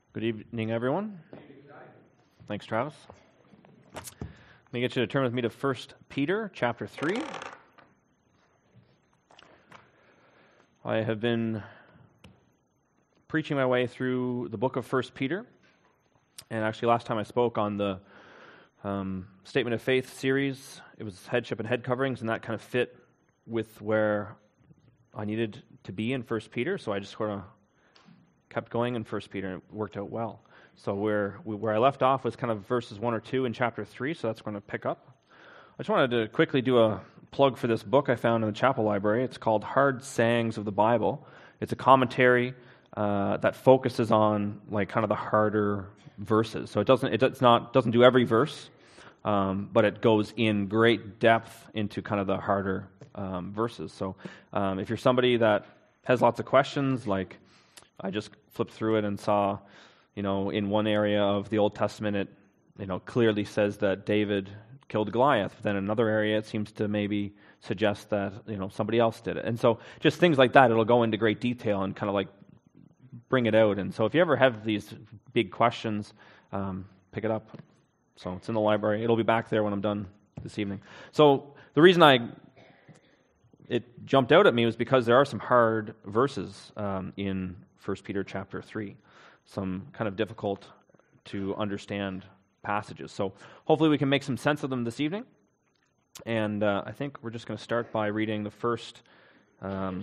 Good evening, everyone. Thanks, Travis. Let me get you to turn with me to 1 Peter chapter 3. I have been preaching my way through the book of 1 Peter, and actually last time I spoke on the Statement of Faith series, it was headship and head coverings, and that kind of fit with where I needed to be in 1 Peter, so I just sort of kept going in 1 Peter, and it worked out well. So where I left off was kind of verses 1 or 2 in chapter 3, so that's going to pick up. I just wanted to quickly do a plug for this book I found in the chapel library. It's called Hard Sayings of the Bible. It's a commentary that focuses on like kind of the harder verses. So it doesn't do every verse, but it goes in great depth into kind of the harder verses. So if you're somebody that has lots of questions, like I just flipped through it and saw, in one area of the Old Testament, it, clearly says that David killed Goliath. But then in another area, it seems to maybe suggest that, somebody else did it. And so just things like that, it'll go into great detail and kind of like bring it out. And so if you ever have these big questions, pick it up. So it's in the library. It'll be back there when I'm done this evening. So the reason it jumped out at me was because there are some hard verses in 1 Peter chapter 3, some kind of difficult to understand passages. So hopefully we can make some sense of them this evening. And I think we're just going to start by reading the first 8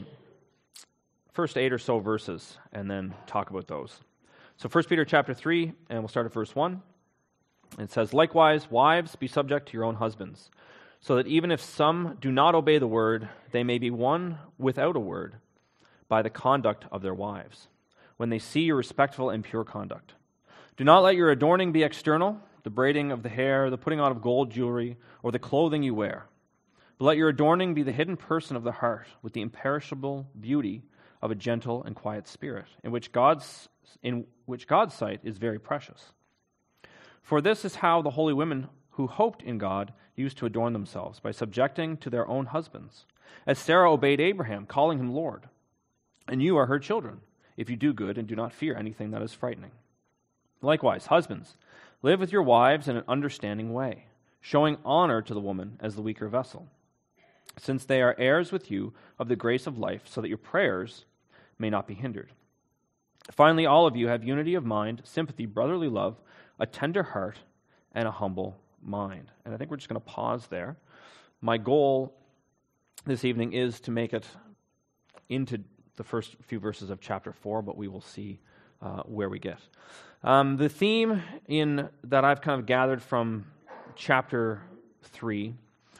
or so verses and then talk about those. So 1 Peter chapter 3, and we'll start at verse 1. It says, "Likewise, wives, be subject to your own husbands, so that even if some do not obey the word, they may be won without a word by the conduct of their wives, when they see your respectful and pure conduct. Do not let your adorning be external, the braiding of the hair, the putting on of gold jewelry, or the clothing you wear. But let your adorning be the hidden person of the heart, with the imperishable beauty of a gentle and quiet spirit, in which God's sight is very precious. For this is how the holy women who hoped in God used to adorn themselves, by subjecting to their own husbands, as Sarah obeyed Abraham, calling him Lord. And you are her children, if you do good and do not fear anything that is frightening. Likewise, husbands, live with your wives in an understanding way, showing honor to the woman as the weaker vessel, since they are heirs with you of the grace of life, so that your prayers may not be hindered. Finally, all of you have unity of mind, sympathy, brotherly love, a tender heart, and a humble mind." And I think we're just going to pause there. My goal this evening is to make it into the first few verses of chapter 4, but we will see where we get. The theme that I've kind of gathered from chapter 3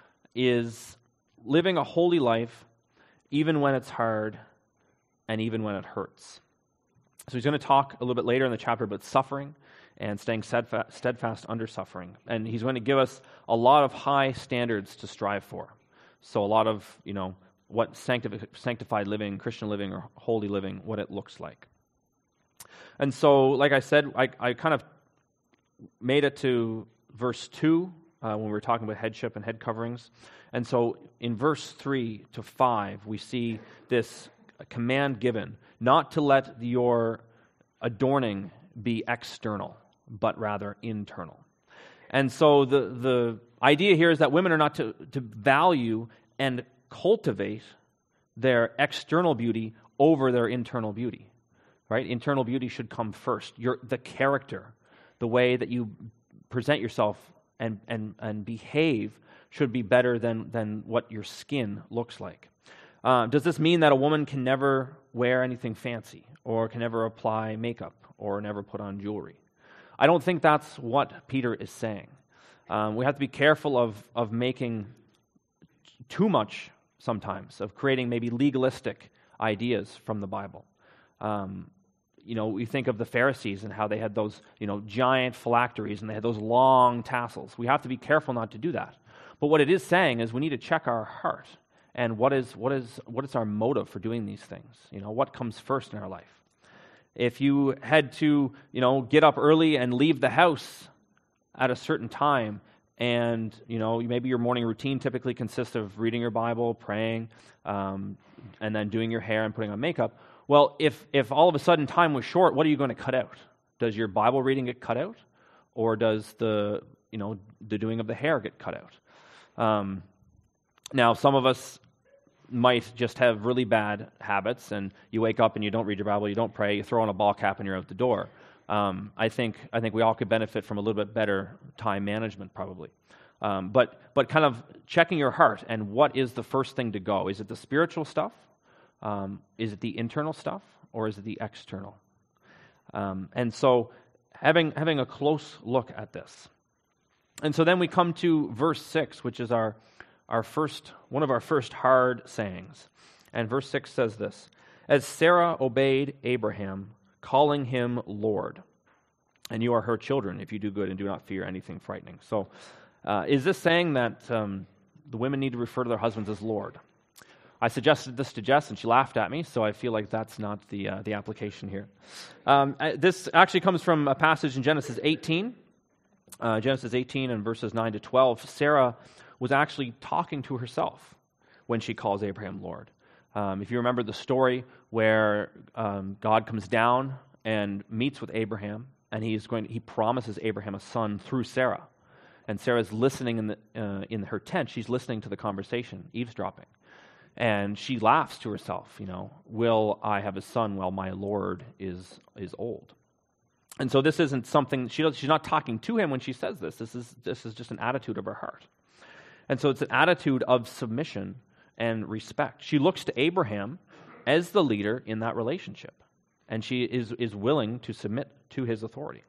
is living a holy life even when it's hard and even when it hurts. So he's going to talk a little bit later in the chapter about suffering and staying steadfast under suffering. And he's going to give us a lot of high standards to strive for. So a lot of, what sanctified living, Christian living, or holy living, what it looks like. And so, like I said, I kind of made it to verse 2 when we were talking about headship and head coverings. And so in verse 3 to 5, we see this command given, not to let your adorning be external, but rather internal. And so the idea here is that women are not to value and cultivate their external beauty over their internal beauty, right? Internal beauty should come first. The character, the way that you present yourself and behave should be better than what your skin looks like. Does this mean that a woman can never wear anything fancy, or can never apply makeup, or never put on jewelry? I don't think that's what Peter is saying. We have to be careful of making too much sometimes, of creating maybe legalistic ideas from the Bible. We think of the Pharisees and how they had those, giant phylacteries and they had those long tassels. We have to be careful not to do that. But what it is saying is we need to check our heart and what is our motive for doing these things. What comes first in our life? If you had to, get up early and leave the house at a certain time, and maybe your morning routine typically consists of reading your Bible, praying, and then doing your hair and putting on makeup. Well, if all of a sudden time was short, what are you going to cut out? Does your Bible reading get cut out? Or does the doing of the hair get cut out? Now, some of us might just have really bad habits, and you wake up and you don't read your Bible, you don't pray, you throw on a ball cap and you're out the door. I think we all could benefit from a little bit better time management, probably. But kind of checking your heart, and what is the first thing to go? Is it the spiritual stuff? Is it the internal stuff? Or is it the external? And so having a close look at this. And so then we come to verse 6, which is one of our first hard sayings. And verse 6 says this: "As Sarah obeyed Abraham, calling him Lord, and you are her children if you do good and do not fear anything frightening." So is this saying that the women need to refer to their husbands as Lord? I suggested this to Jess, and she laughed at me, so I feel like that's not the application here. This actually comes from a passage in Genesis 18. Genesis 18 and verses 9 to 12. Sarah was actually talking to herself when she calls Abraham Lord. If you remember the story where God comes down and meets with Abraham, and he promises Abraham a son through Sarah. And Sarah's listening in her tent. She's listening to the conversation, eavesdropping. And she laughs to herself, will I have a son while my Lord is old? And so this isn't something, she's not talking to him when she says this. This is just an attitude of her heart. And so it's an attitude of submission and respect. She looks to Abraham as the leader in that relationship. And she is willing to submit to his authority.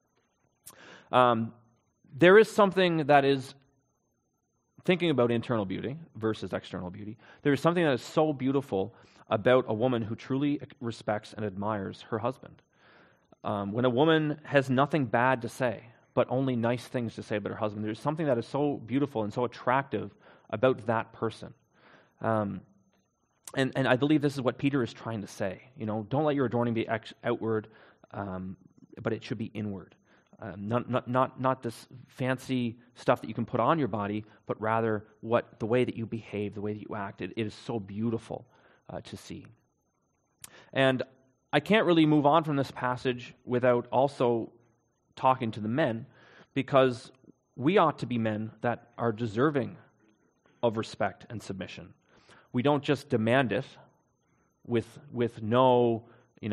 There is something that is, thinking about internal beauty versus external beauty, there is something that is so beautiful about a woman who truly respects and admires her husband. When a woman has nothing bad to say, but only nice things to say about her husband, there's something that is so beautiful and so attractive about that person. And I believe this is what Peter is trying to say. Don't let your adorning be outward, but it should be inward. Not this fancy stuff that you can put on your body, but rather the way that you behave, the way that you act. It is so beautiful to see. And I can't really move on from this passage without also talking to the men, because we ought to be men that are deserving of respect and submission. We don't just demand it with no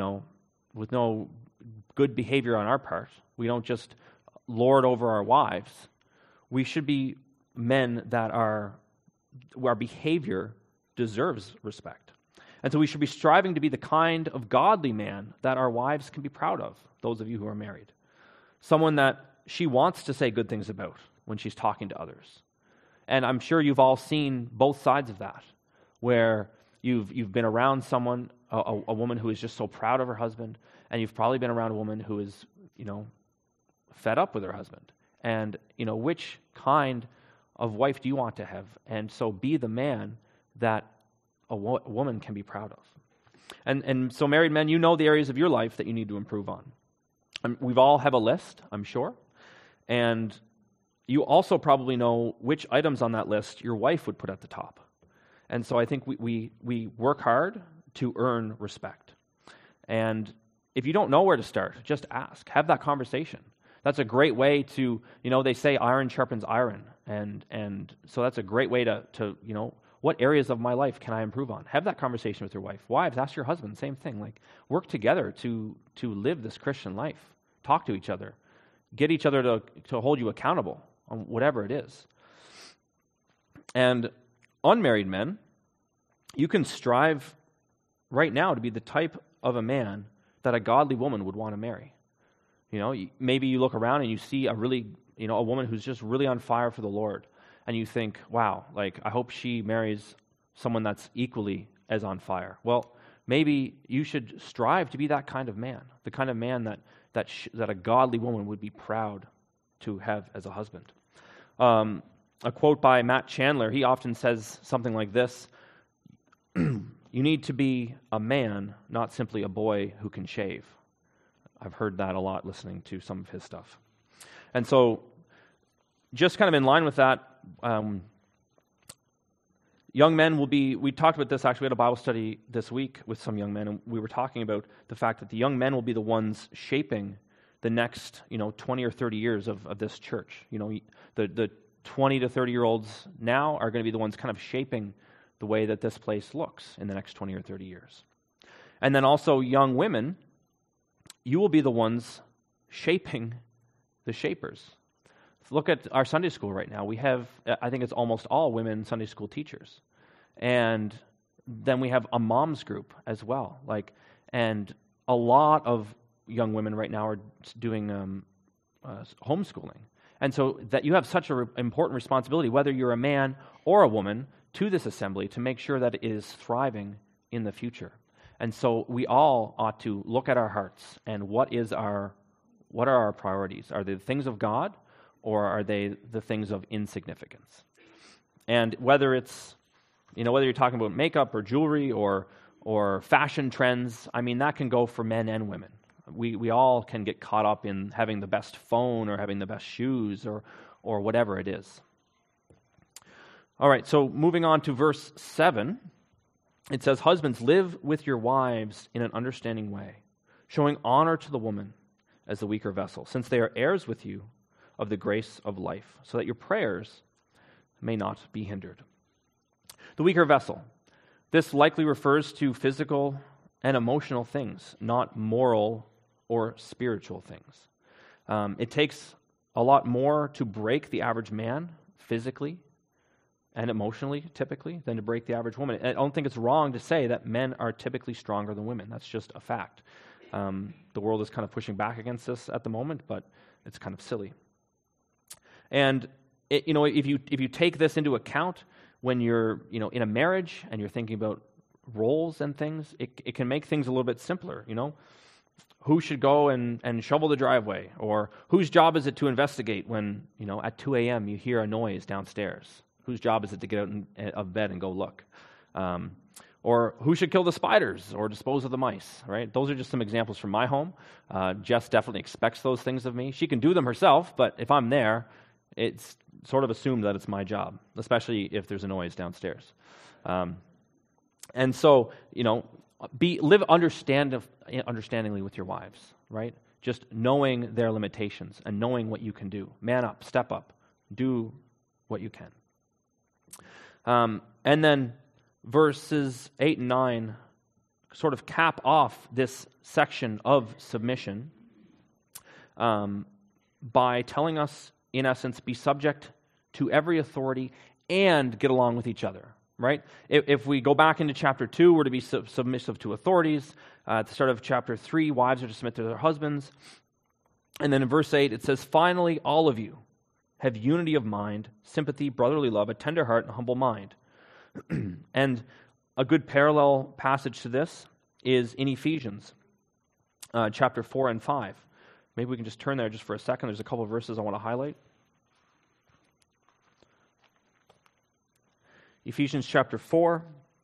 good behavior on our part. We don't just lord over our wives. We should be men that our behavior deserves respect. And so we should be striving to be the kind of godly man that our wives can be proud of, those of you who are married. Someone that she wants to say good things about when she's talking to others. And I'm sure you've all seen both sides of that, where you've been around someone, a woman who is just so proud of her husband, and you've probably been around a woman who is, fed up with her husband. And, which kind of wife do you want to have? And so be the man that a woman can be proud of. And so married men, the areas of your life that you need to improve on. We've all have a list, I'm sure. And you also probably know which items on that list your wife would put at the top. And so I think we work hard to earn respect. And if you don't know where to start, just ask. Have that conversation. That's a great way to, they say iron sharpens iron. And so that's a great way to what areas of my life can I improve on? Have that conversation with your wife. Wives, ask your husband, same thing. Like, work together to live this Christian life. Talk to each other. Get each other to hold you accountable on whatever it is. And unmarried men, you can strive right now to be the type of a man that a godly woman would want to marry. Maybe you look around and you see a woman who's just really on fire for the Lord, and you think, wow, I hope she marries someone that's equally as on fire. Well, maybe you should strive to be that kind of man, the kind of man that a godly woman would be proud to have as a husband. A quote by Matt Chandler, he often says something like this: "You need to be a man, not simply a boy who can shave." I've heard that a lot listening to some of his stuff. And so, just kind of in line with that, young men will be, we talked about this actually, we had a Bible study this week with some young men, and we were talking about the fact that the young men will be the ones shaping the next 20 or 30 years of this church. The 20 to 30-year-olds now are going to be the ones kind of shaping the way that this place looks in the next 20 or 30 years. And then also young women, you will be the ones shaping the shapers. Look at our Sunday school right now. We have, I think it's almost all women Sunday school teachers. And then we have a moms group as well. And a lot of young women right now are doing homeschooling. And so that you have such an important responsibility, whether you're a man or a woman, to this assembly to make sure that it is thriving in the future. And so we all ought to look at our hearts and what are our priorities? Are they the things of God, or are they the things of insignificance? And whether it's, whether you're talking about makeup or jewelry or fashion trends, that can go for men and women. We all can get caught up in having the best phone or having the best shoes or whatever it is. All right, so moving on to verse 7, it says, "Husbands, live with your wives in an understanding way, showing honor to the woman as the weaker vessel, since they are heirs with you of the grace of life, so that your prayers may not be hindered." The weaker vessel. This likely refers to physical and emotional things, not moral or spiritual things. It takes a lot more to break the average man physically and emotionally, typically, than to break the average woman. I don't think it's wrong to say that men are typically stronger than women. That's just a fact. The world is kind of pushing back against this at the moment, but it's kind of silly. And if you take this into account when you're in a marriage and you're thinking about roles and things, it can make things a little bit simpler. Who should go and shovel the driveway, or whose job is it to investigate when at 2 a.m. you hear a noise downstairs? Whose job is it to get out of bed and go look? Or who should kill the spiders or dispose of the mice, right? Those are just some examples from my home. Jess definitely expects those things of me. She can do them herself, but if I'm there, it's sort of assumed that it's my job, especially if there's a noise downstairs. And so, live understandingly with your wives, right? Just knowing their limitations and knowing what you can do. Man up, step up, do what you can. And then verses 8 and 9 sort of cap off this section of submission by telling us, in essence, be subject to every authority and get along with each other, right? If we go back into chapter 2, we're to be submissive to authorities. At the start of chapter 3, wives are to submit to their husbands. And then in verse 8, it says, "Finally, all of you have unity of mind, sympathy, brotherly love, a tender heart, and a humble mind." And a good parallel passage to this is in Ephesians, chapter 4 and 5. Maybe we can just turn there just for a second. There's a couple of verses I want to highlight. Ephesians chapter 4.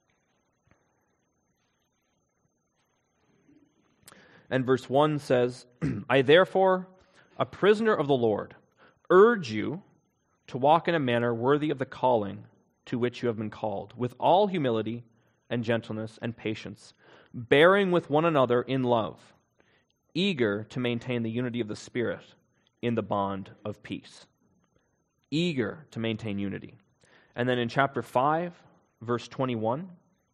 And verse 1 says, "I therefore, a prisoner of the Lord, urge you to walk in a manner worthy of the calling to which you have been called, with all humility and gentleness and patience, bearing with one another in love, eager to maintain the unity of the Spirit in the bond of peace." Eager to maintain unity. And then in chapter 5, verse 21,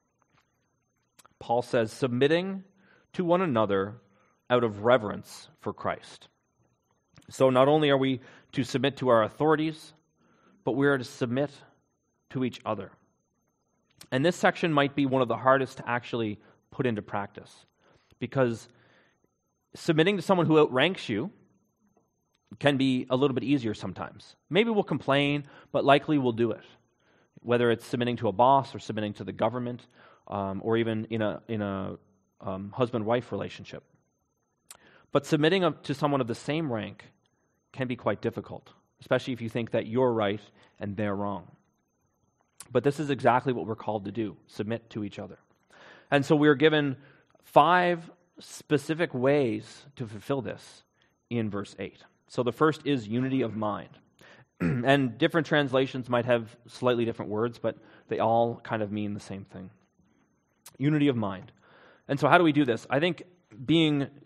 Paul says, "Submitting to one another out of reverence for Christ." So not only are we to submit to our authorities, but we are to submit to each other. And this section might be one of the hardest to actually put into practice, because submitting to someone who outranks you can be a little bit easier sometimes. Maybe we'll complain, but likely we'll do it. Whether it's submitting to a boss or submitting to the government, or even in a husband-wife relationship. But submitting to someone of the same rank can be quite difficult, especially if you think that you're right and they're wrong. But this is exactly what we're called to do, submit to each other. And so we're given 5 specific ways to fulfill this in verse 8. So the first is unity of mind. And different translations might have slightly different words, but they all kind of mean the same thing. Unity of mind. And so how do we do this? I think being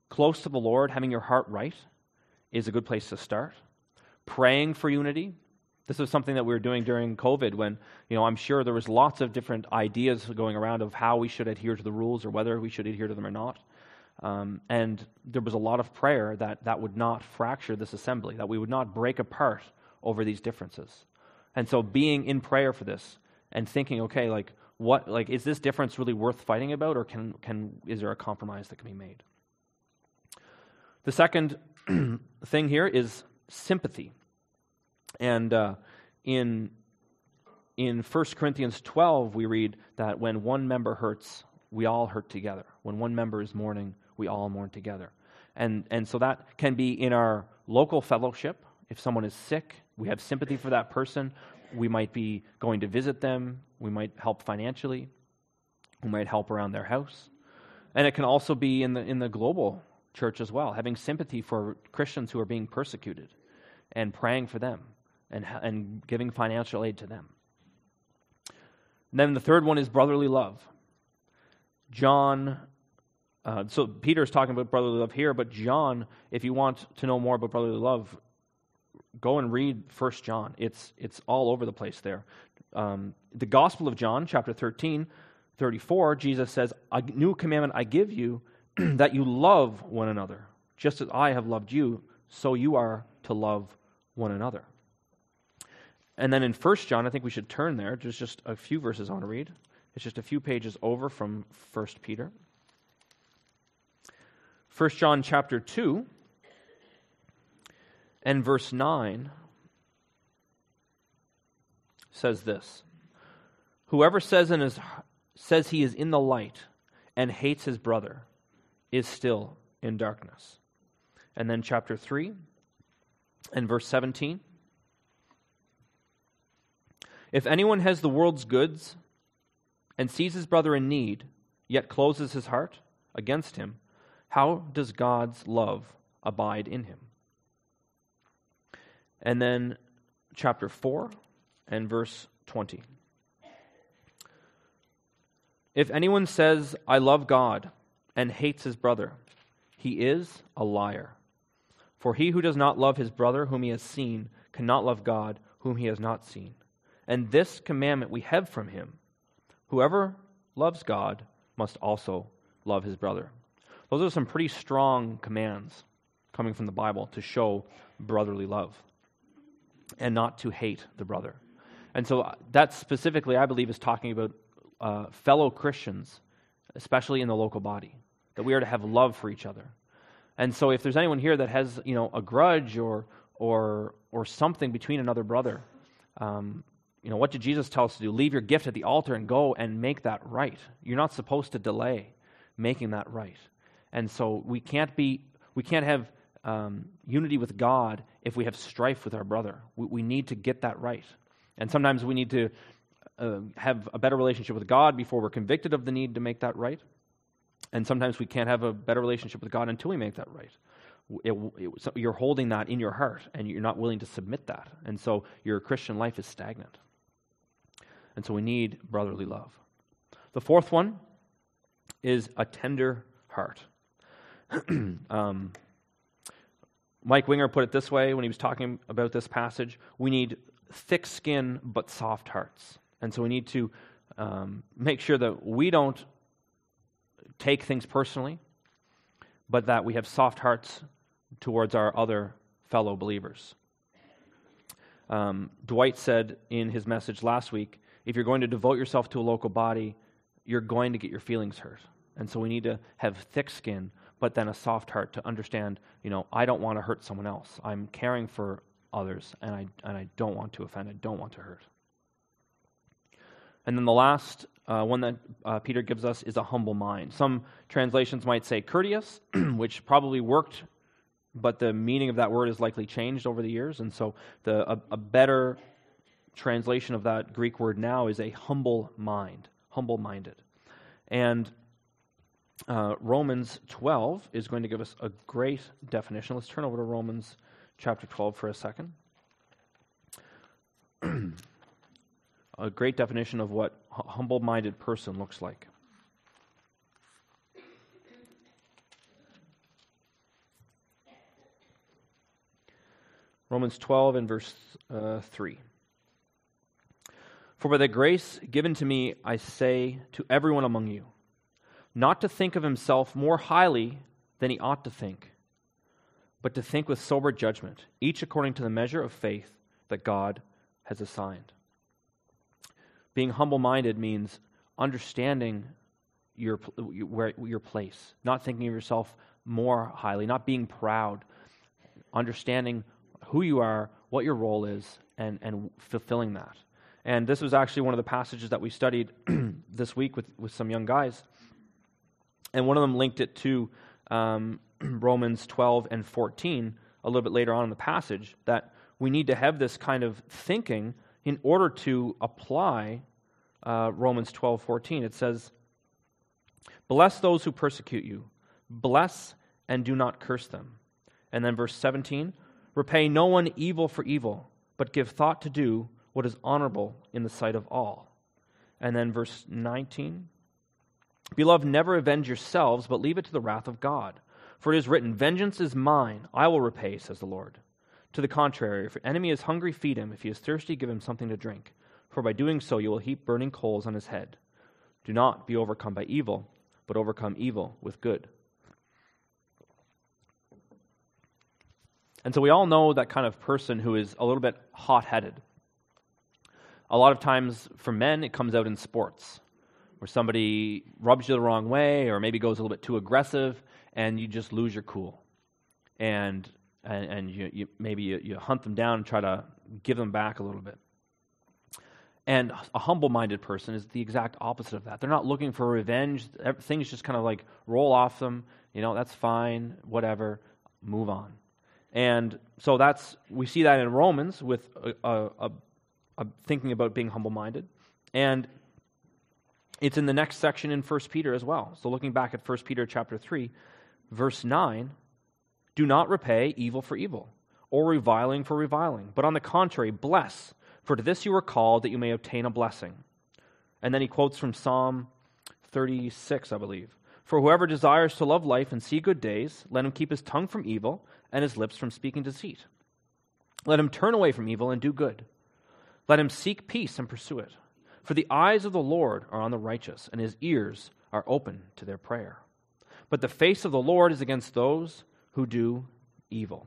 close to the Lord, having your heart right, is a good place to start. Praying for unity. This is something that we were doing during COVID when, I'm sure there was lots of different ideas going around of how we should adhere to the rules or whether we should adhere to them or not. And there was a lot of prayer that would not fracture this assembly, that we would not break apart over these differences. And so being in prayer for this and thinking, okay, is this difference really worth fighting about, or is there a compromise that can be made? The second thing here is sympathy. And in 1 Corinthians 12, we read that when one member hurts, we all hurt together. When one member is mourning, we all mourn together. And so that can be in our local fellowship. If someone is sick, we have sympathy for that person. We might be going to visit them. We might help financially. We might help around their house. And it can also be in the global church as well, having sympathy for Christians who are being persecuted and praying for them and giving financial aid to them. And then the third one is brotherly love. So Peter's talking about brotherly love here, but John, if you want to know more about brotherly love, go and read 1 John. It's all over the place there. The Gospel of John, chapter 13, 34, Jesus says, "A new commandment I give you, that you love one another. Just as I have loved you, so you are to love one another." And then in 1 John, I think we should turn there. There's just a few verses I want to read. It's just a few pages over from 1 Peter. 1 John chapter 2 and verse 9 says this: "Whoever says he is in the light and hates his brother is still in darkness." And then chapter 3 and verse 17. "If anyone has the world's goods and sees his brother in need, yet closes his heart against him, how does God's love abide in him?" And then chapter 4 and verse 20. "If anyone says, 'I love God,' and hates his brother, he is a liar. For he who does not love his brother whom he has seen cannot love God whom he has not seen. And this commandment we have from him: whoever loves God must also love his brother." Those are some pretty strong commands coming from the Bible to show brotherly love and not to hate the brother. And so that specifically, I believe, is talking about fellow Christians, especially in the local body, that we are to have love for each other. And so if there's anyone here that has, a grudge or something between another brother, what did Jesus tell us to do? Leave your gift at the altar and go and make that right. You're not supposed to delay making that right. And so we can't have unity with God if we have strife with our brother. We need to get that right. And sometimes we need to have a better relationship with God before we're convicted of the need to make that right. And sometimes we can't have a better relationship with God until we make that right. So you're holding that in your heart, and you're not willing to submit that. And so your Christian life is stagnant. And so we need brotherly love. The fourth one is a tender heart. Mike Winger put it this way when he was talking about this passage: we need thick skin but soft hearts. And so we need to make sure that we don't take things personally, but that we have soft hearts towards our other fellow believers. Dwight said in his message last week, if you're going to devote yourself to a local body, you're going to get your feelings hurt. And so we need to have thick skin, but then a soft heart to understand, I don't want to hurt someone else. I'm caring for others, and I don't want to offend. I don't want to hurt. And then the last one that Peter gives us is a humble mind. Some translations might say courteous, which probably worked, but the meaning of that word is likely changed over the years. And so a better translation of that Greek word now is a humble mind, humble-minded. And Romans 12 is going to give us a great definition. Let's turn over to Romans chapter 12 for a second. A great definition of what a humble-minded person looks like. Romans 12 and verse 3. For by the grace given to me, I say to everyone among you, not to think of himself more highly than he ought to think, but to think with sober judgment, each according to the measure of faith that God has assigned. Being humble-minded means understanding your place, not thinking of yourself more highly, not being proud, understanding who you are, what your role is, and fulfilling that. And this was actually one of the passages that we studied this week with some young guys. And one of them linked it to Romans 12 and 14 a little bit later on in the passage, that we need to have this kind of thinking in order to apply Romans 12:14. It says, bless those who persecute you. Bless and do not curse them. And then verse 17, repay no one evil for evil, but give thought to do what is honorable in the sight of all. And then verse 19, beloved, never avenge yourselves, but leave it to the wrath of God. For it is written, vengeance is mine, I will repay, says the Lord. To the contrary, if your enemy is hungry, feed him. If he is thirsty, give him something to drink. For by doing so, you will heap burning coals on his head. Do not be overcome by evil, but overcome evil with good. And so we all know that kind of person who is a little bit hot-headed. A lot of times for men, it comes out in sports, where somebody rubs you the wrong way or maybe goes a little bit too aggressive, and you just lose your cool. And you hunt them down and try to give them back a little bit. And a humble-minded person is the exact opposite of that. They're not looking for revenge. Things just kind of like roll off them. That's fine, whatever, move on. And so we see that in Romans with thinking about being humble-minded. And it's in the next section in 1 Peter as well. So looking back at 1 Peter chapter 3, verse 9, do not repay evil for evil, or reviling for reviling, but on the contrary, bless, for to this you were called, that you may obtain a blessing. And then he quotes from Psalm 36, I believe. For whoever desires to love life and see good days, let him keep his tongue from evil and his lips from speaking deceit. Let him turn away from evil and do good. Let him seek peace and pursue it. For the eyes of the Lord are on the righteous, and his ears are open to their prayer. But the face of the Lord is against those who do evil.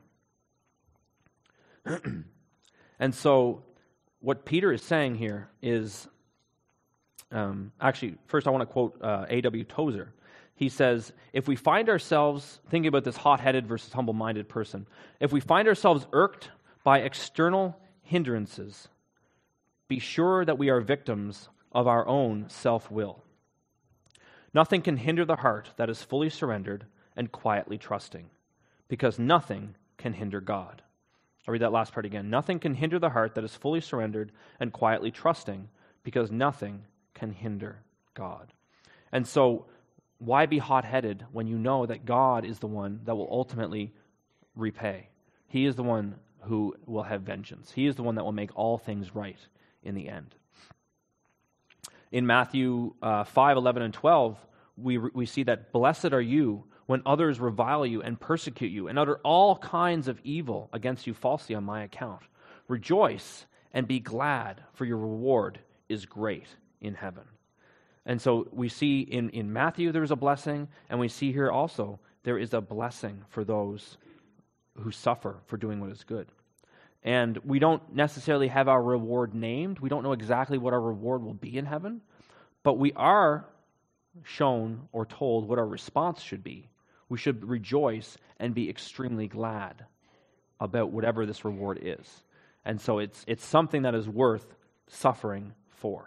And so what Peter is saying here is, actually, first I want to quote A.W. Tozer. He says, if we find ourselves, thinking about this hot-headed versus humble-minded person, if we find ourselves irked by external hindrances, be sure that we are victims of our own self-will. Nothing can hinder the heart that is fully surrendered and quietly trusting, because nothing can hinder God. I'll read that last part again. Nothing can hinder the heart that is fully surrendered and quietly trusting, because nothing can hinder God. And so, why be hot-headed when you know that God is the one that will ultimately repay? He is the one who will have vengeance. He is the one that will make all things right in the end. In Matthew 5, 11, and 12, we see that blessed are you when others revile you and persecute you and utter all kinds of evil against you falsely on my account. Rejoice and be glad, for your reward is great in heaven. And so we see in Matthew there is a blessing, and we see here also there is a blessing for those who suffer for doing what is good. And we don't necessarily have our reward named. We don't know exactly what our reward will be in heaven, but we are shown or told what our response should be. We should rejoice and be extremely glad about whatever this reward is. And so it's something that is worth suffering for.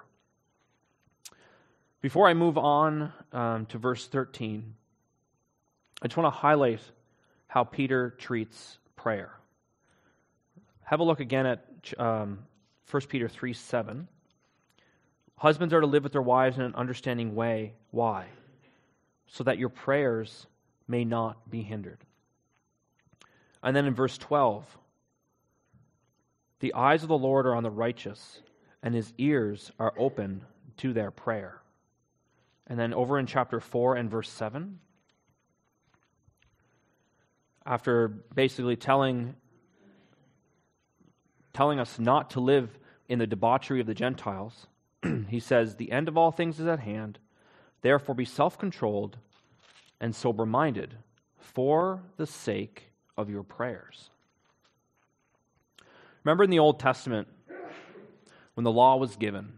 Before I move on to verse 13, I just want to highlight how Peter treats prayer. Have a look again at 1 Peter 3:7. Husbands are to live with their wives in an understanding way. Why? So that your prayers may not be hindered. And then in verse 12, the eyes of the Lord are on the righteous, and his ears are open to their prayer. And then over in chapter 4 and verse 7, after basically telling telling us not to live in the debauchery of the Gentiles. He says, "The end of all things is at hand. Therefore be self-controlled and sober-minded for the sake of your prayers." Remember in the Old Testament, when the law was given,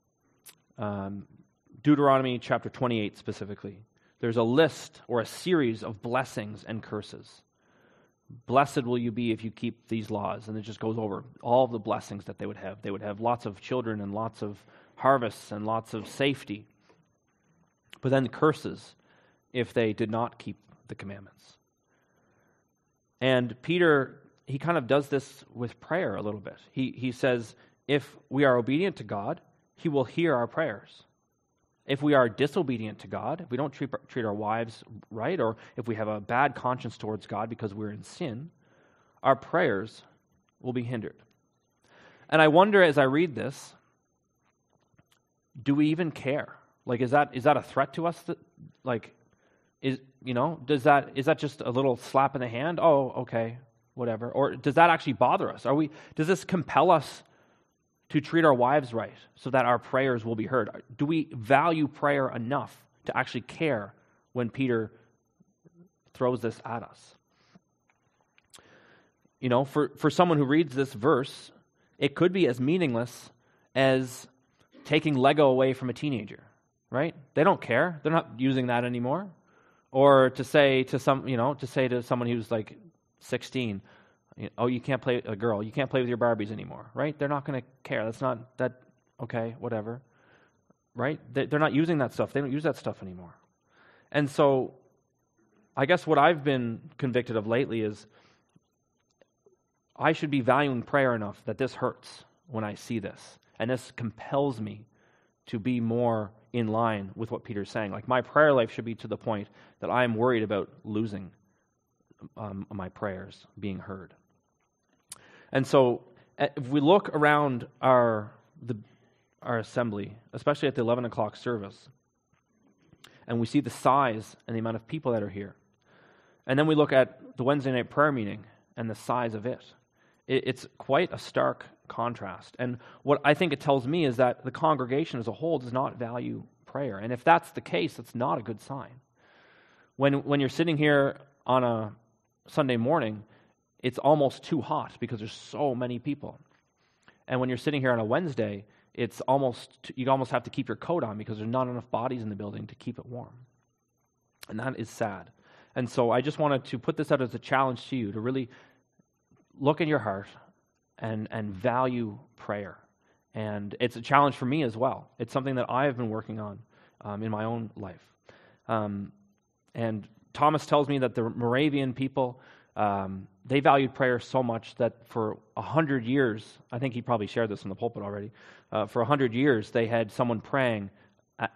Deuteronomy chapter 28 specifically, there's a list or a series of blessings and curses. Blessed will you be if you keep these laws. And it just goes over all of the blessings that they would have. They would have lots of children and lots of harvests and lots of safety. But then curses if they did not keep the commandments. And Peter, he kind of does this with prayer a little bit. He says, if we are obedient to God, He will hear our prayers. If we are disobedient to God, if we don't treat our wives right, or if we have a bad conscience towards God because we're in sin, our prayers will be hindered. And I wonder as I read this, do we even care? Like, is that a threat to us? Is that just a little slap in the hand? Oh, okay, whatever. Or does that actually bother us? Does this compel us to treat our wives right so that our prayers will be heard? Do we value prayer enough to actually care when Peter throws this at us? For someone who reads this verse, it could be as meaningless as taking Lego away from a teenager, right? They don't care. They're not using that anymore. Or to say to someone who's like 16, oh, you can't play with your Barbies anymore, right? They're not going to care. Okay, whatever, right? They're not using that stuff. They don't use that stuff anymore. And so I guess what I've been convicted of lately is I should be valuing prayer enough that this hurts when I see this. And this compels me to be more in line with what Peter's saying. Like, my prayer life should be to the point that I am worried about losing my prayers being heard. And so, if we look around our assembly, especially at the 11 o'clock service, and we see the size and the amount of people that are here, and then we look at the Wednesday night prayer meeting and the size of it, it's quite a stark contrast. And what I think it tells me is that the congregation as a whole does not value prayer. And if that's the case, it's not a good sign. When you're sitting here on a Sunday morning, it's almost too hot because there's so many people. And when you're sitting here on a Wednesday, you almost have to keep your coat on because there's not enough bodies in the building to keep it warm. And that is sad. And so I just wanted to put this out as a challenge to you to really look in your heart and value prayer. And it's a challenge for me as well. It's something that I have been working on in my own life. And Thomas tells me that the Moravian people, they valued prayer so much that for 100 years, I think he probably shared this in the pulpit already, for 100 years they had someone praying at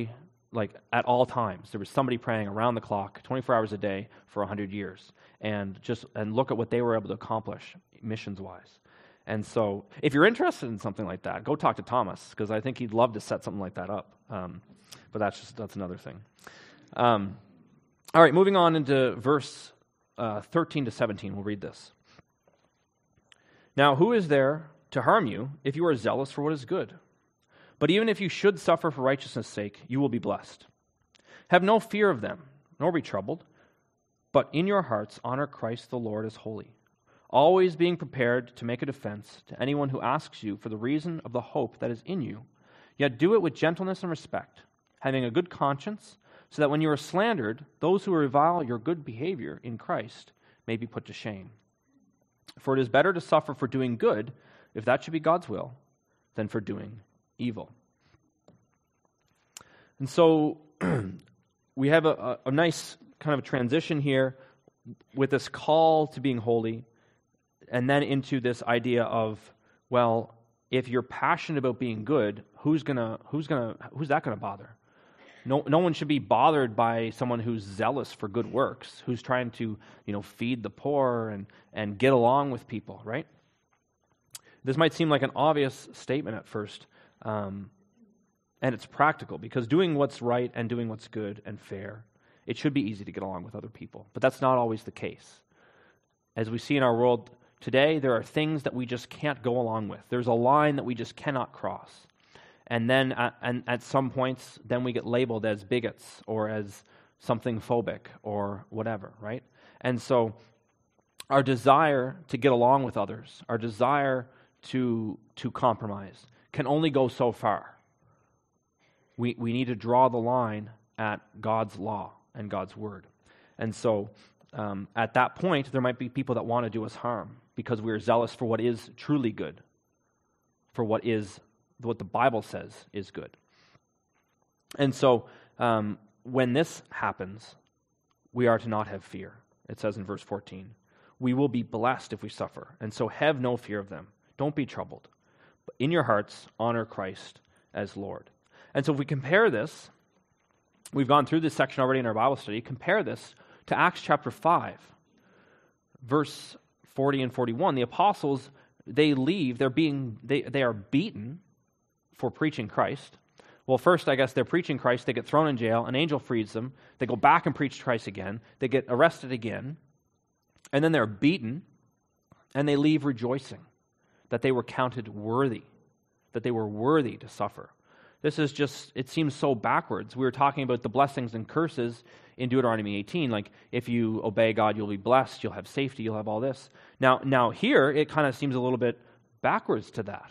all times. There was somebody praying around the clock, 24 hours a day for 100 years. And look at what they were able to accomplish missions-wise. And so if you're interested in something like that, go talk to Thomas, because I think he'd love to set something like that up. But that's another thing. All right, moving on into verse 13 to 17, we'll read this. "Now, who is there to harm you if you are zealous for what is good? But even if you should suffer for righteousness' sake, you will be blessed. Have no fear of them, nor be troubled, but in your hearts honor Christ the Lord as holy, always being prepared to make a defense to anyone who asks you for the reason of the hope that is in you, yet do it with gentleness and respect, having a good conscience, so that when you are slandered, those who revile your good behavior in Christ may be put to shame. For it is better to suffer for doing good, if that should be God's will, than for doing evil." And so we have a nice kind of a transition here with this call to being holy, and then into this idea of, well, if you're passionate about being good, who's that gonna bother? No one should be bothered by someone who's zealous for good works, who's trying to, feed the poor and get along with people, right? This might seem like an obvious statement at first, and it's practical, because doing what's right and doing what's good and fair, it should be easy to get along with other people. But that's not always the case. As we see in our world Today, there are things that we just can't go along with. There's a line that we just cannot cross. And then at some points, then we get labeled as bigots or as something phobic or whatever, right? And so our desire to get along with others, our desire to compromise can only go so far. We need to draw the line at God's law and God's word. And so at that point, there might be people that want to do us harm because we are zealous for what is truly good, for what the Bible says is good. And so when this happens, we are to not have fear. It says in verse 14, we will be blessed if we suffer, and so have no fear of them. Don't be troubled. But in your hearts, honor Christ as Lord. And so if we compare this, we've gone through this section already in our Bible study, compare this to Acts chapter 5, verse 40 and 41. The apostles, they leave, they are beaten for preaching Christ. Well, first, I guess they're preaching Christ, they get thrown in jail, an angel frees them, they go back and preach Christ again, they get arrested again, and then they're beaten, and they leave rejoicing that they were counted worthy, that they were worthy to suffer. This is just, it seems so backwards. We were talking about the blessings and curses in Deuteronomy 18, like if you obey God, you'll be blessed, you'll have safety, you'll have all this. Now here, it kind of seems a little bit backwards to that.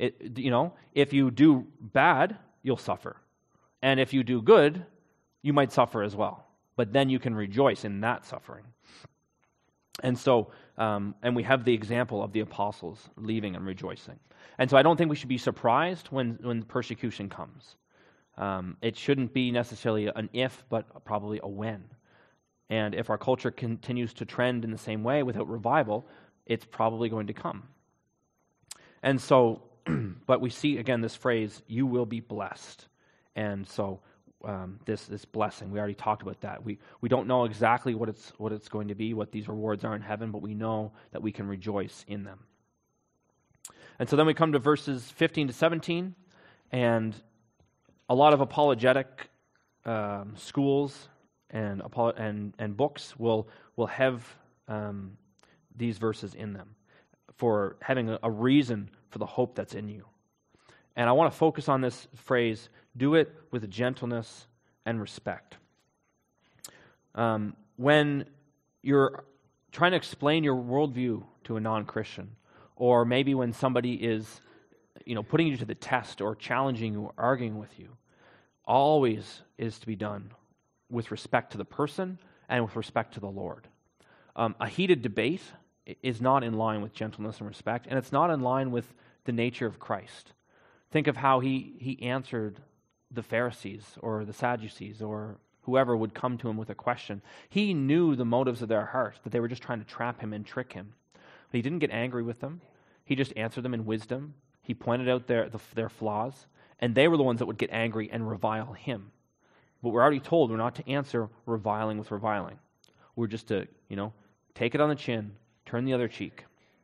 If you do bad, you'll suffer. And if you do good, you might suffer as well. But then you can rejoice in that suffering. And so, and we have the example of the apostles leaving and rejoicing. And so I don't think we should be surprised when persecution comes. It shouldn't be necessarily an if, but probably a when. And if our culture continues to trend in the same way without revival, it's probably going to come. And so, but we see again this phrase, you will be blessed. And so this blessing, we already talked about that. We don't know exactly what it's going to be, what these rewards are in heaven, but we know that we can rejoice in them. And so then we come to verses 15 to 17, and a lot of apologetic schools and books will have these verses in them for having a reason for the hope that's in you. And I want to focus on this phrase, do it with gentleness and respect. When you're trying to explain your worldview to a non-Christian, or maybe when somebody is, putting you to the test or challenging you or arguing with you, always is to be done with respect to the person and with respect to the Lord. A heated debate is not in line with gentleness and respect, and it's not in line with the nature of Christ. Think of how he answered the Pharisees or the Sadducees or whoever would come to him with a question. He knew the motives of their heart, that they were just trying to trap him and trick him. But he didn't get angry with them. He just answered them in wisdom. He pointed out their flaws, and they were the ones that would get angry and revile him. But we're already told we're not to answer reviling with reviling. We're just to, take it on the chin, turn the other cheek.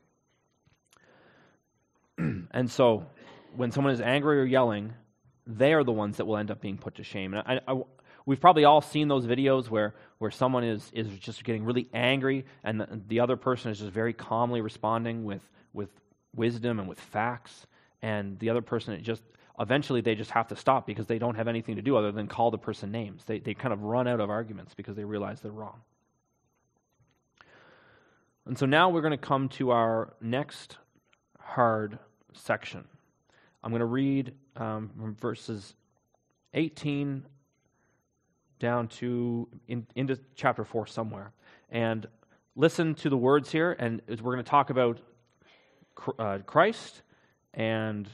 And so, when someone is angry or yelling, they are the ones that will end up being put to shame. And we've probably all seen those videos where someone is just getting really angry, and the other person is just very calmly responding with wisdom and with facts, and the other person eventually they just have to stop because they don't have anything to do other than call the person names. They kind of run out of arguments because they realize they're wrong. And so now we're going to come to our next hard section. I'm going to read from verses 18 down to into chapter 4 somewhere. And listen to the words here, and we're going to talk about Christ, and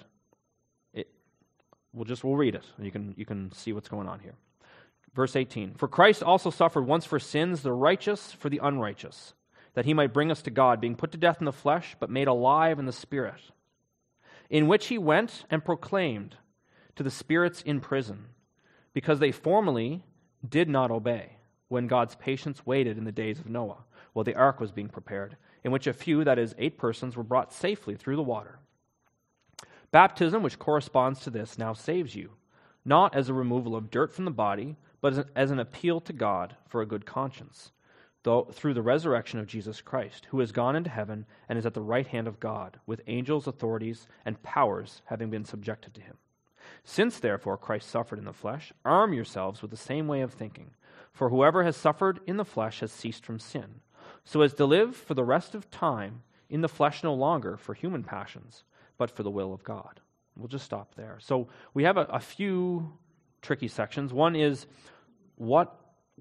we'll read it. You can see what's going on here. Verse 18, for Christ also suffered once for sins, the righteous for the unrighteous, that he might bring us to God, being put to death in the flesh, but made alive in the Spirit, in which he went and proclaimed to the spirits in prison, because they formerly did not obey, when God's patience waited in the days of Noah, while the ark was being prepared, in which a few, that is 8 persons, were brought safely through the water. Baptism, which corresponds to this, now saves you, not as a removal of dirt from the body, but as an appeal to God for a good conscience. though through the resurrection of Jesus Christ, who has gone into heaven and is at the right hand of God, with angels, authorities, and powers having been subjected to him. Since, therefore, Christ suffered in the flesh, arm yourselves with the same way of thinking. For whoever has suffered in the flesh has ceased from sin, so as to live for the rest of time in the flesh no longer for human passions, but for the will of God. We'll just stop there. So we have a few tricky sections. One is, what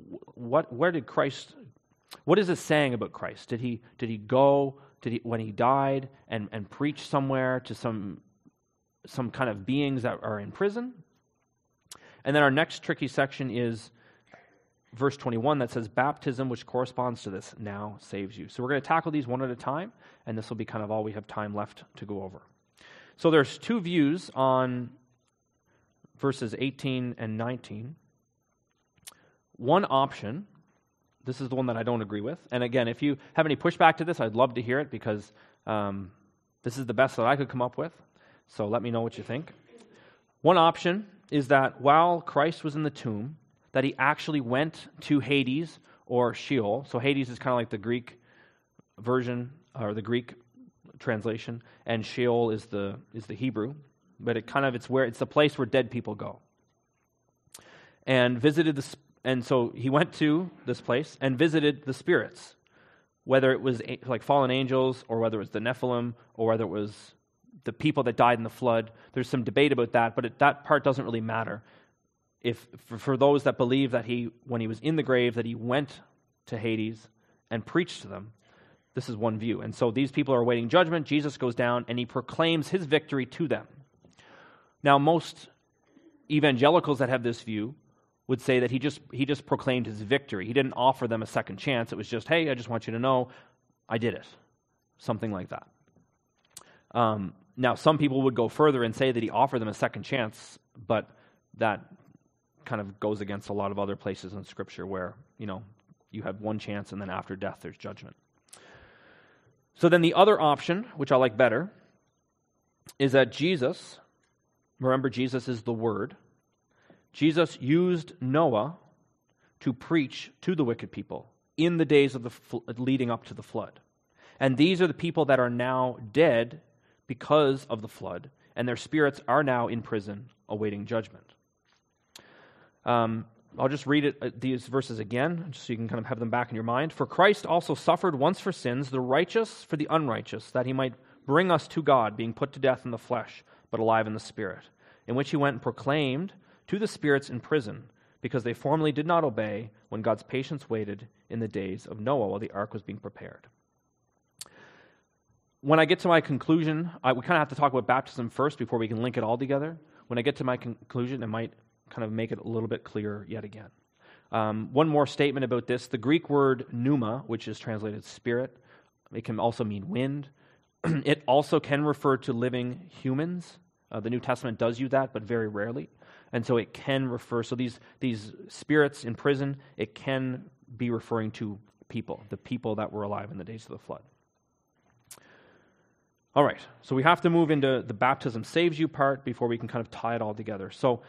is it saying about Christ? Did he go when he died and preach somewhere to some kind of beings that are in prison? And then our next tricky section is verse 21 that says, baptism, which corresponds to this, now saves you. So we're going to tackle these one at a time, and this will be kind of all we have time left to go over. So there's two views on verses 18 and 19. One option, this is the one that I don't agree with, and again, if you have any pushback to this, I'd love to hear it, because this is the best that I could come up with, so let me know what you think. One option is that while Christ was in the tomb, that he actually went to Hades or Sheol. So Hades is kind of like the Greek version, or the Greek translation, and Sheol is the Hebrew, but it's the place where dead people go. And so he went to this place and visited the spirits, whether it was like fallen angels, or whether it was the Nephilim, or whether it was the people that died in the flood. There's some debate about that, but that part doesn't really matter. For those that believe that when he was in the grave, that he went to Hades and preached to them, this is one view. And so these people are awaiting judgment. Jesus goes down and he proclaims his victory to them. Now, most evangelicals that have this view would say that he just proclaimed his victory. He didn't offer them a second chance. It was just, hey, I just want you to know I did it. Something like that. Now, some people would go further and say that he offered them a second chance, but that kind of goes against a lot of other places in Scripture where, you have one chance and then after death there's judgment. So then the other option, which I like better, is that Jesus, remember Jesus is the Word, Jesus used Noah to preach to the wicked people in the days of leading up to the flood. And these are the people that are now dead because of the flood, and their spirits are now in prison awaiting judgment. I'll just read these verses again, just so you can kind of have them back in your mind. For Christ also suffered once for sins, the righteous for the unrighteous, that he might bring us to God, being put to death in the flesh, but alive in the Spirit, in which he went and proclaimed to the spirits in prison, because they formerly did not obey when God's patience waited in the days of Noah while the ark was being prepared. When I get to my conclusion, we kind of have to talk about baptism first before we can link it all together. When I get to my conclusion, I might kind of make it a little bit clearer yet again. One more statement about this. The Greek word pneuma, which is translated spirit, it can also mean wind. It also can refer to living humans. The New Testament does use that, but very rarely. And so it can refer, so these spirits in prison, it can be referring to people, the people that were alive in the days of the flood. All right, so we have to move into the baptism saves you part before we can kind of tie it all together. So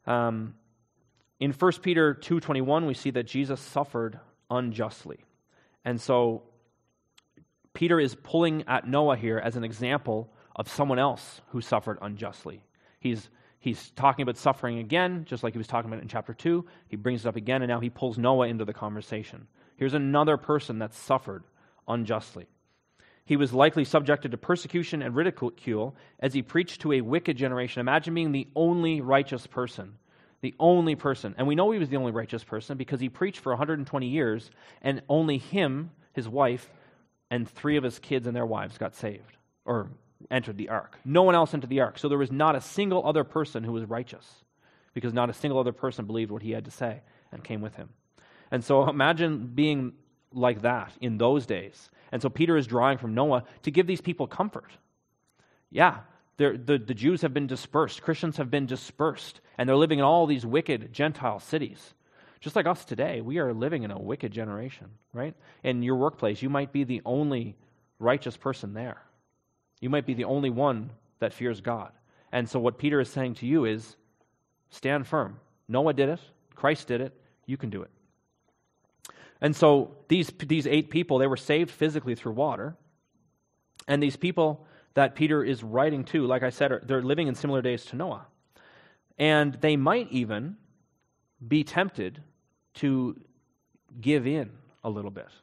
in 1 Peter 2:21, we see that Jesus suffered unjustly. And so Peter is pulling at Noah here as an example of someone else who suffered unjustly. He's talking about suffering again, just like he was talking about in chapter 2. He brings it up again, and now he pulls Noah into the conversation. Here's another person that suffered unjustly. He was likely subjected to persecution and ridicule as he preached to a wicked generation. Imagine being the only righteous person. The only person. And we know he was the only righteous person because he preached for 120 years, and only him, his wife, and 3 of his kids and their wives got saved, or entered the ark. No one else entered the ark. So there was not a single other person who was righteous, because not a single other person believed what he had to say and came with him. And so imagine being like that in those days. And so Peter is drawing from Noah to give these people comfort. Yeah, the Jews have been dispersed. Christians have been dispersed. And they're living in all these wicked Gentile cities. Just like us today, we are living in a wicked generation, right? In your workplace, you might be the only righteous person there. You might be the only one that fears God. And so what Peter is saying to you is, stand firm. Noah did it. Christ did it. You can do it. And so these 8 people, they were saved physically through water. And these people that Peter is writing to, like I said, they're living in similar days to Noah. And they might even be tempted to give in a little bit,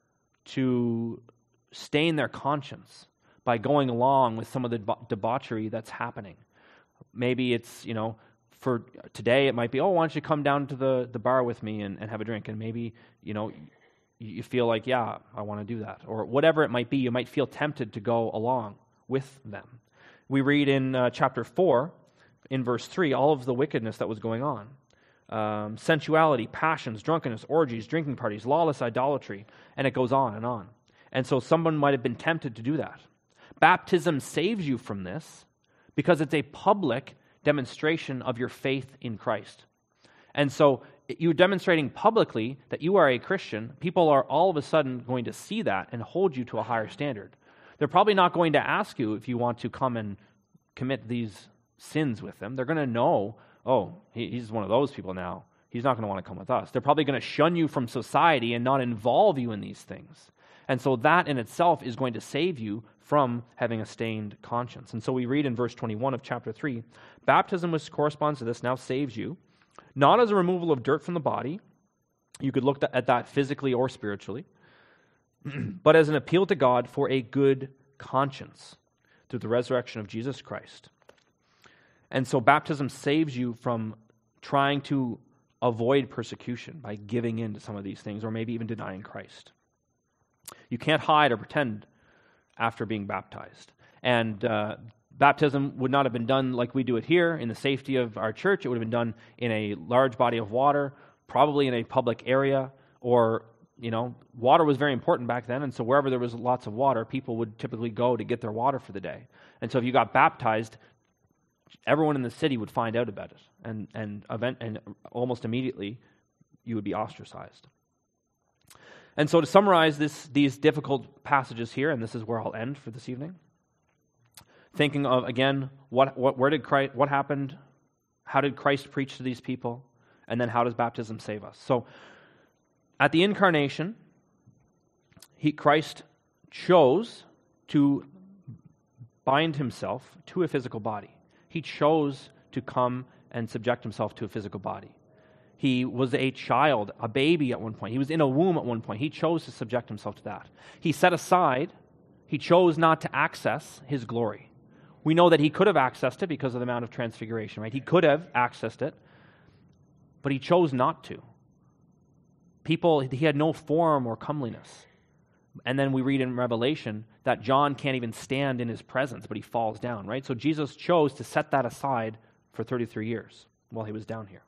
to stain their conscience by going along with some of the debauchery that's happening. Maybe it's, for today it might be, why don't you come down to the bar with me and have a drink? And maybe, you feel like, yeah, I want to do that. Or whatever it might be, you might feel tempted to go along with them. We read in chapter 4, in verse 3, all of the wickedness that was going on. Sensuality, passions, drunkenness, orgies, drinking parties, lawless idolatry, and it goes on and on. And so someone might have been tempted to do that. Baptism saves you from this because it's a public demonstration of your faith in Christ. And so you're demonstrating publicly that you are a Christian. People are all of a sudden going to see that and hold you to a higher standard. They're probably not going to ask you if you want to come and commit these sins with them. They're going to know, he's one of those people now. He's not going to want to come with us. They're probably going to shun you from society and not involve you in these things. And so that in itself is going to save you from having a stained conscience. And so we read in verse 21 of chapter 3, baptism, which corresponds to this, now saves you, not as a removal of dirt from the body. You could look at that physically or spiritually, but as an appeal to God for a good conscience through the resurrection of Jesus Christ. And so baptism saves you from trying to avoid persecution by giving in to some of these things, or maybe even denying Christ. You can't hide or pretend after being baptized. And baptism would not have been done like we do it here in the safety of our church. It would have been done in a large body of water, probably in a public area, or, water was very important back then, and so wherever there was lots of water, people would typically go to get their water for the day. And so if you got baptized, everyone in the city would find out about it, and almost immediately you would be ostracized. And so to summarize these difficult passages here, and this is where I'll end for this evening, thinking of, again, what happened, how did Christ preach to these people, and then how does baptism save us? So at the incarnation, Christ chose to bind himself to a physical body. He chose to come and subject himself to a physical body. He was a child, a baby at one point. He was in a womb at one point. He chose to subject himself to that. He chose not to access his glory. We know that he could have accessed it because of the Mount of Transfiguration, right? He could have accessed it, but he chose not to. He had no form or comeliness. And then we read in Revelation that John can't even stand in his presence, but he falls down, right? So Jesus chose to set that aside for 33 years while he was down here.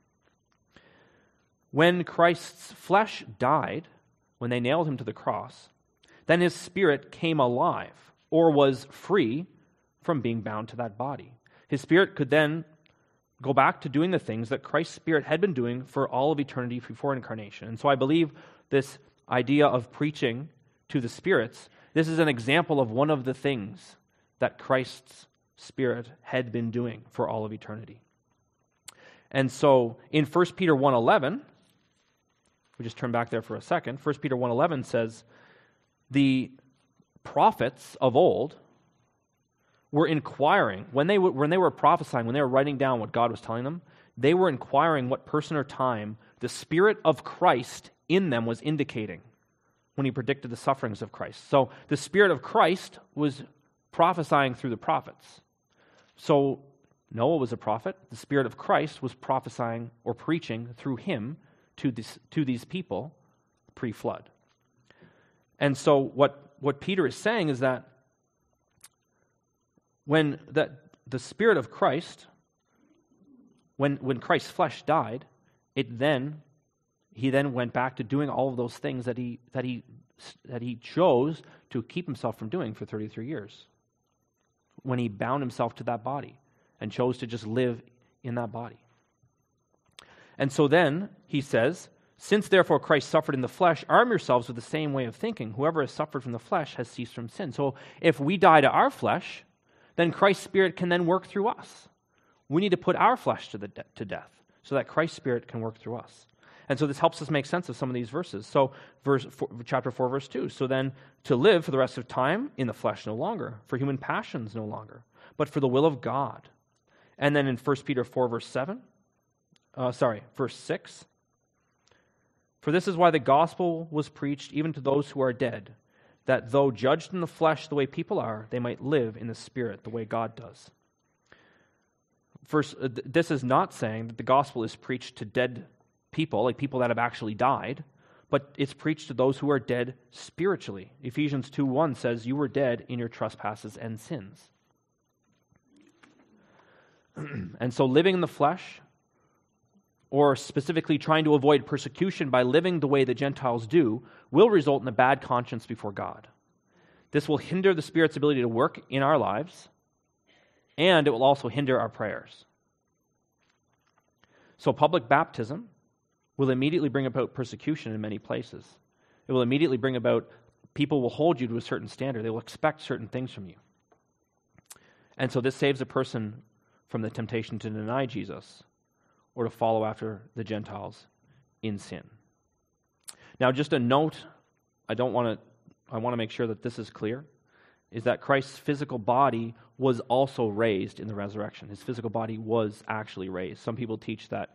When Christ's flesh died, when they nailed him to the cross, then his spirit came alive, or was free from being bound to that body. His spirit could then go back to doing the things that Christ's spirit had been doing for all of eternity before incarnation. And so I believe this idea of preaching to the spirits, this is an example of one of the things that Christ's spirit had been doing for all of eternity. And so in 1 Peter 1:11, we just turn back there for a second. 1 Peter 1:11 says, the prophets of old were inquiring, when they were prophesying, when they were writing down what God was telling them, they were inquiring what person or time the Spirit of Christ in them was indicating when he predicted the sufferings of Christ. So the Spirit of Christ was prophesying through the prophets. So Noah was a prophet. The Spirit of Christ was prophesying or preaching through him to these people pre-flood. And so what Peter is saying is that when the Spirit of Christ, when Christ's flesh died, he then went back to doing all of those things that he chose to keep himself from doing for 33 years. When he bound himself to that body and chose to just live in that body. And so then he says, since therefore Christ suffered in the flesh, arm yourselves with the same way of thinking. Whoever has suffered from the flesh has ceased from sin. So if we die to our flesh, then Christ's Spirit can then work through us. We need to put our flesh to death so that Christ's Spirit can work through us. And so this helps us make sense of some of these verses. So chapter 4, verse 2. So then to live for the rest of time in the flesh no longer, for human passions no longer, but for the will of God. And then in 1 Peter 4, verse 6. For this is why the gospel was preached even to those who are dead, that though judged in the flesh the way people are, they might live in the spirit the way God does. First, this is not saying that the gospel is preached to dead people, like people that have actually died, but it's preached to those who are dead spiritually. Ephesians 2:1 says, you were dead in your trespasses and sins. And so living in the flesh, or specifically trying to avoid persecution by living the way the Gentiles do, will result in a bad conscience before God. This will hinder the Spirit's ability to work in our lives, and it will also hinder our prayers. So public baptism will immediately bring about persecution in many places. It will immediately bring about, people will hold you to a certain standard. They will expect certain things from you. And so this saves a person from the temptation to deny Jesus or to follow after the Gentiles in sin. Now, just a note, I want to make sure that this is clear, is that Christ's physical body was also raised in the resurrection. His physical body was actually raised. Some people teach that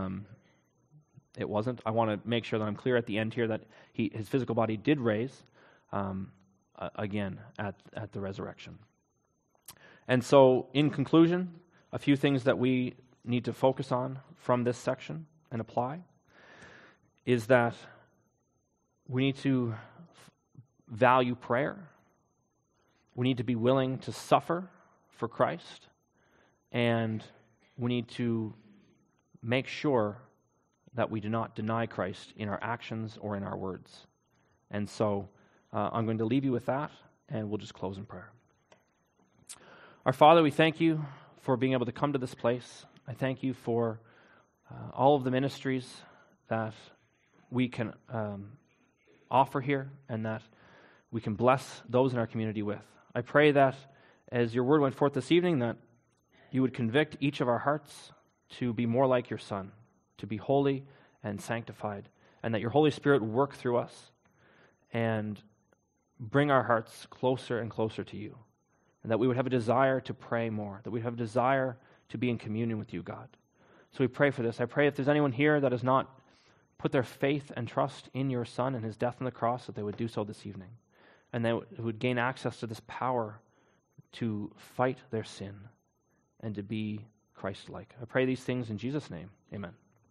it wasn't. I want to make sure that I'm clear at the end here that his physical body did raise again at the resurrection. And so, in conclusion, a few things that we need to focus on from this section and apply is that we need to value prayer. We need to be willing to suffer for Christ, and we need to make sure that we do not deny Christ in our actions or in our words. And so I'm going to leave you with that, and we'll just close in prayer. Our Father, we thank you for being able to come to this place. I thank you for all of the ministries that we can offer here and that we can bless those in our community with. I pray that as your word went forth this evening, that you would convict each of our hearts to be more like your Son, to be holy and sanctified, and that your Holy Spirit would work through us and bring our hearts closer and closer to you, and that we would have a desire to pray more, that we have a desire to be in communion with you, God. So we pray for this. I pray if there's anyone here that has not put their faith and trust in your Son and his death on the cross, that they would do so this evening, and they would gain access to this power to fight their sin and to be Christ-like. I pray these things in Jesus' name. Amen.